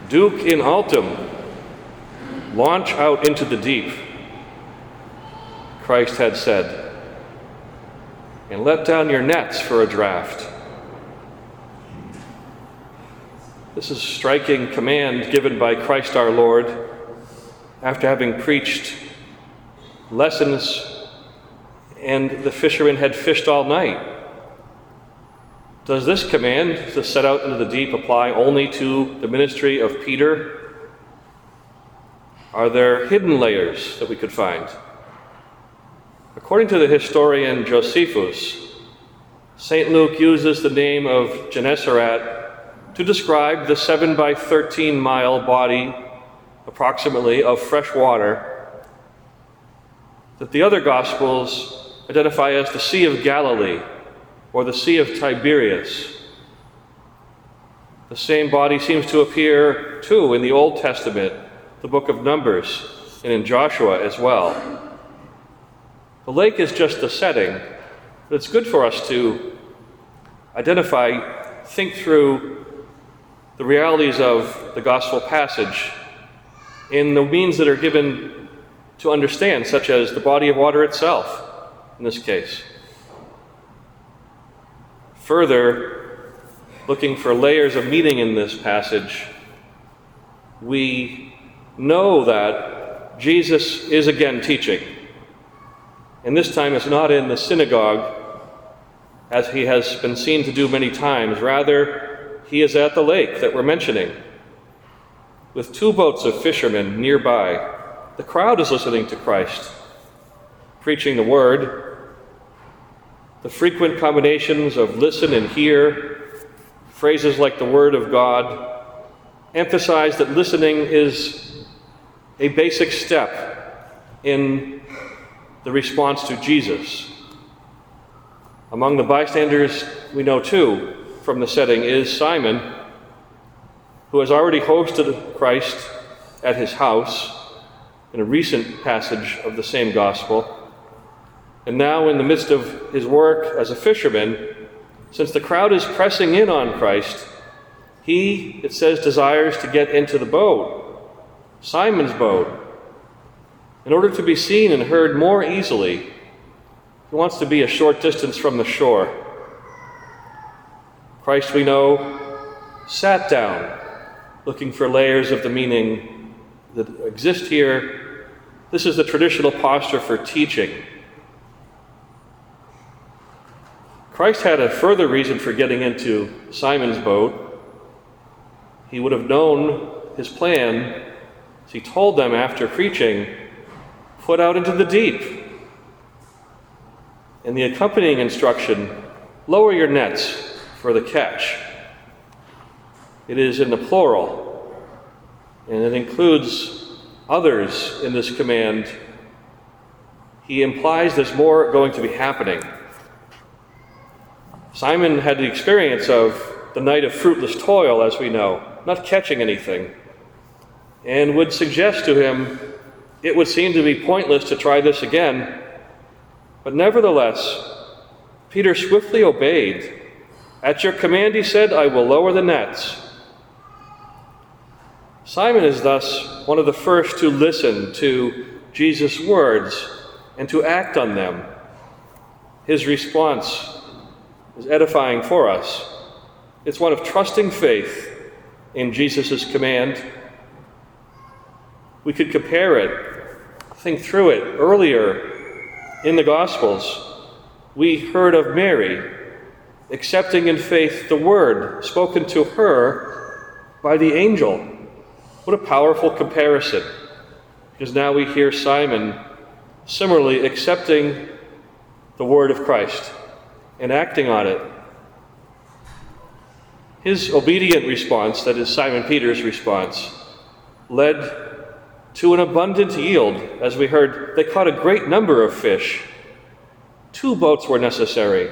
Duc in altum, launch out into the deep, Christ had said, and let down your nets for a draught. This is a striking command given by Christ our Lord after having preached lessons and the fishermen had fished all night. Does this command to set out into the deep apply only to the ministry of Peter? Are there hidden layers that we could find? According to the historian Josephus, St. Luke uses the name of Gennesaret to describe the 7 by 13 mile body, approximately, of fresh water that the other Gospels identify as the Sea of Galilee or the Sea of Tiberias. The same body seems to appear, too, in the Old Testament, the book of Numbers, and in Joshua as well. The lake is just the setting, but it's good for us to identify, think through the realities of the gospel passage in the means that are given to understand, such as the body of water itself, in this case. Further, looking for layers of meaning in this passage, we know that Jesus is again teaching. And this time it's not in the synagogue, as he has been seen to do many times. Rather, he is at the lake that we're mentioning, with 2 boats of fishermen nearby. The crowd is listening to Christ, preaching the word. The frequent combinations of listen and hear, phrases like the word of God, emphasize that listening is a basic step in the response to Jesus. Among the bystanders, we know too, from the setting, is Simon, who has already hosted Christ at his house in a recent passage of the same gospel. And now, in the midst of his work as a fisherman, since the crowd is pressing in on Christ, he, it says, desires to get into the boat, Simon's boat, in order to be seen and heard more easily. He wants to be a short distance from the shore. Christ, we know, sat down, looking for layers of the meaning that exist here. This is the traditional posture for teaching. Christ had a further reason for getting into Simon's boat. He would have known his plan, as he told them after preaching, put out into the deep. And the accompanying instruction, lower your nets for the catch. It is in the plural, and it includes others in this command. He implies there's more going to be happening. Simon had the experience of the night of fruitless toil, as we know, not catching anything, and would suggest to him it would seem to be pointless to try this again. But nevertheless, Peter swiftly obeyed. At your command, he said, I will lower the nets. Simon is thus one of the first to listen to Jesus' words and to act on them. His response is edifying for us. It's one of trusting faith in Jesus' command. We could compare it, think through it. Earlier in the Gospels, we heard of Mary accepting in faith the word spoken to her by the angel. What a powerful comparison, because now we hear Simon similarly accepting the word of Christ and acting on it. His obedient response, that is Simon Peter's response, led to an abundant yield. As we heard, they caught a great number of fish. 2 boats were necessary.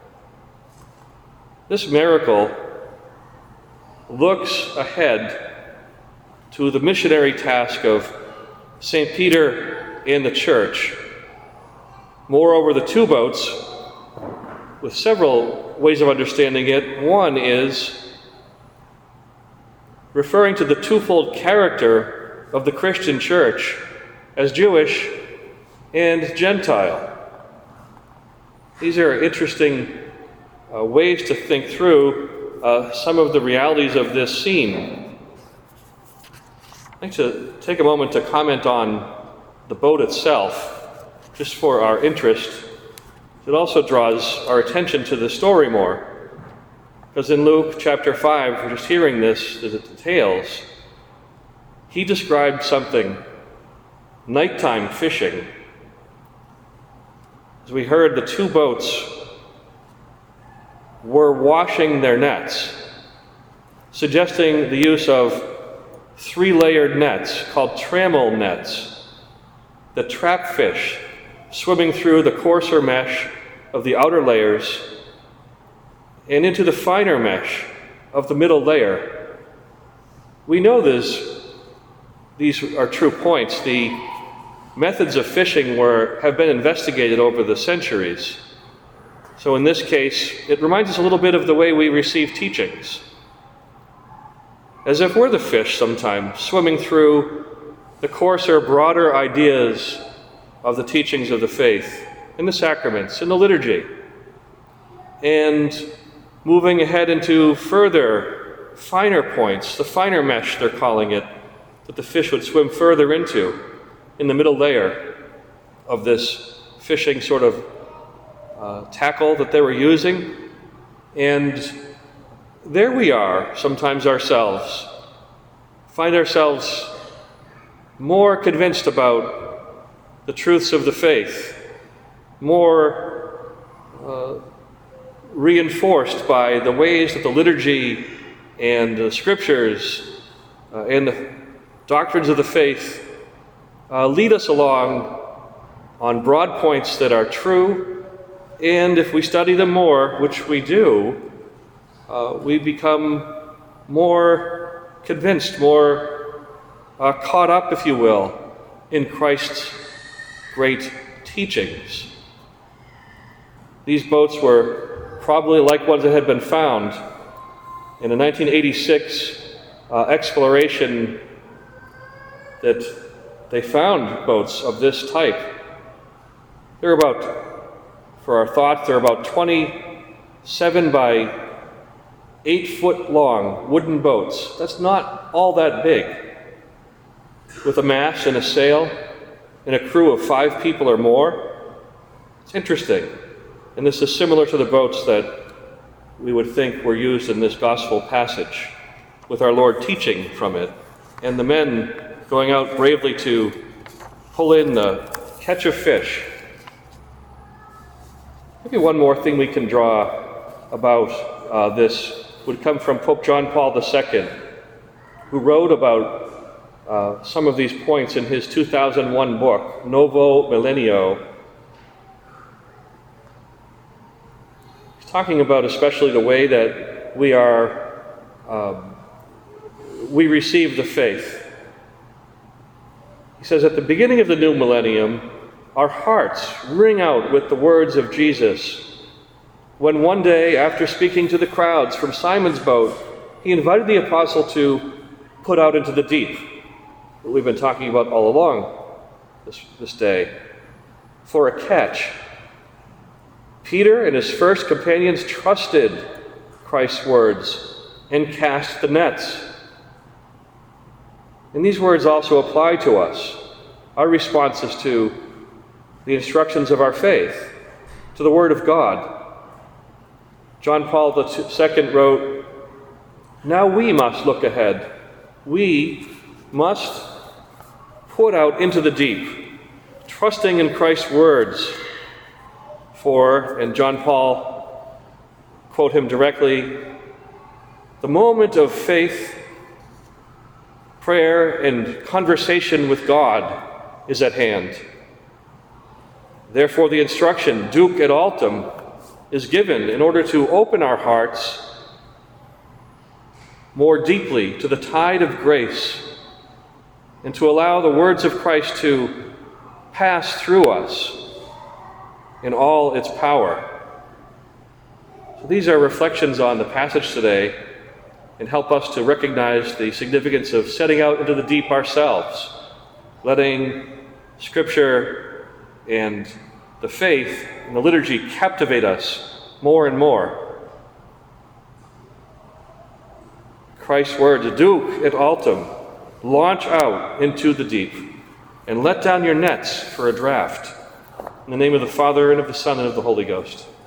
This miracle looks ahead to the missionary task of St. Peter and the church. Moreover, the 2 boats, with several ways of understanding it. One is referring to the twofold character of the Christian church as Jewish and Gentile. These are interesting ways to think through some of the realities of this scene. I'd like to take a moment to comment on the boat itself, just for our interest. It also draws our attention to the story more. Because in Luke chapter 5, we're just hearing the details. He described something, nighttime fishing. As we heard, the two boats were washing their nets, suggesting the use of three-layered nets called trammel nets that trap fish swimming through the coarser mesh of the outer layers and into the finer mesh of the middle layer. We know these are true points. The methods of fishing have been investigated over the centuries. So in this case, it reminds us a little bit of the way we receive teachings. As if we're the fish sometimes, swimming through the coarser, broader ideas of the teachings of the faith, in the sacraments, in the liturgy, and moving ahead into further, finer points, the finer mesh, they're calling it, that the fish would swim further into, in the middle layer of this fishing sort of tackle that they were using. And there we are, sometimes ourselves, find ourselves more convinced about the truths of the faith, more reinforced by the ways that the liturgy and the scriptures and the doctrines of the faith lead us along on broad points that are true, and if we study them more, which we do, we become more convinced, more caught up, if you will, in Christ's great teachings. These boats were probably like ones that had been found in a 1986 exploration, that they found boats of this type. They're about, for our thoughts, they're about 27 by 8 foot long wooden boats. That's not all that big. With a mast and a sail and a crew of 5 people or more. It's interesting. And this is similar to the boats that we would think were used in this gospel passage, with our Lord teaching from it, and the men going out bravely to pull in the catch of fish. Maybe one more thing we can draw about this would come from Pope John Paul II, who wrote about some of these points in his 2001 book, Novo Millennio. He's talking about especially the way that we receive the faith. He says, at the beginning of the new millennium, our hearts ring out with the words of Jesus, when one day, after speaking to the crowds from Simon's boat, he invited the apostle to put out into the deep, that we've been talking about all along this day, for a catch. Peter and his first companions trusted Christ's words and cast the nets. And these words also apply to us, our responses to the instructions of our faith, to the Word of God. John Paul II wrote, now we must look ahead. We must put out into the deep, trusting in Christ's words. For, and John Paul, quote him directly, the moment of faith, prayer, and conversation with God is at hand. Therefore, the instruction, Duc et Altum, is given in order to open our hearts more deeply to the tide of grace and to allow the words of Christ to pass through us in all its power. So these are reflections on the passage today, and help us to recognize the significance of setting out into the deep ourselves, letting Scripture and the faith and the liturgy captivate us more and more. Christ's words, "Duc et altum," launch out into the deep, and let down your nets for a draught. In the name of the Father, and of the Son, and of the Holy Ghost.